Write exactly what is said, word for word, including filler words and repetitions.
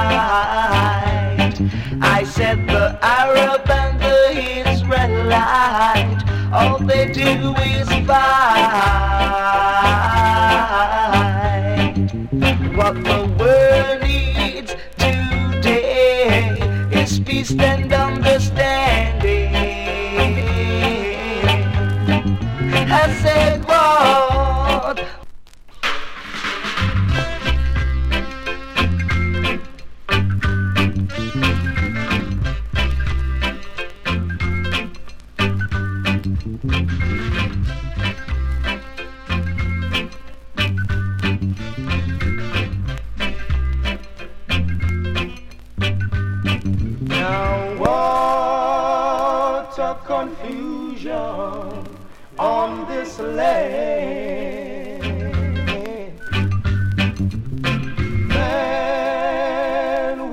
I said the Arab and the Israelite, all they do is fight. What the world needs today is peace and understanding. I said what? Now what a confusion on this land.